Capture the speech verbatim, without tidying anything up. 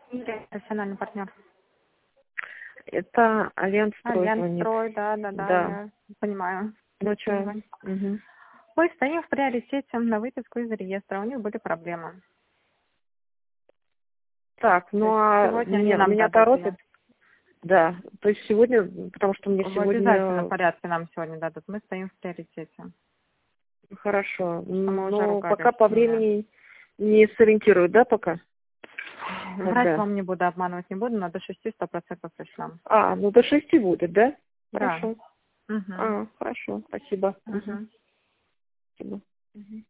Профессиональный партнер. Это Альянс Строй Альянс звонит. Строй, да, да, да, Да. я понимаю. Ну что? Понимаю. Угу. Мы стоим в приоритете на выписку из реестра, у них были проблемы. Так, То ну есть а сегодня они меня, нам меня дадут торопит. ее. Да, то есть сегодня, потому что мне В обязательном сегодня порядке нам сегодня дадут. Мы стоим в приоритете. хорошо. Потому что мы уже Но ругались пока по с ними. времени не сориентируют, да, пока? Врать Когда? вам не буду, обманывать не буду, но до шести сто процентов пришлем. А, ну до шести будет, да? Да. Хорошо. Угу. А, хорошо, спасибо. Угу. Угу. Спасибо. Угу.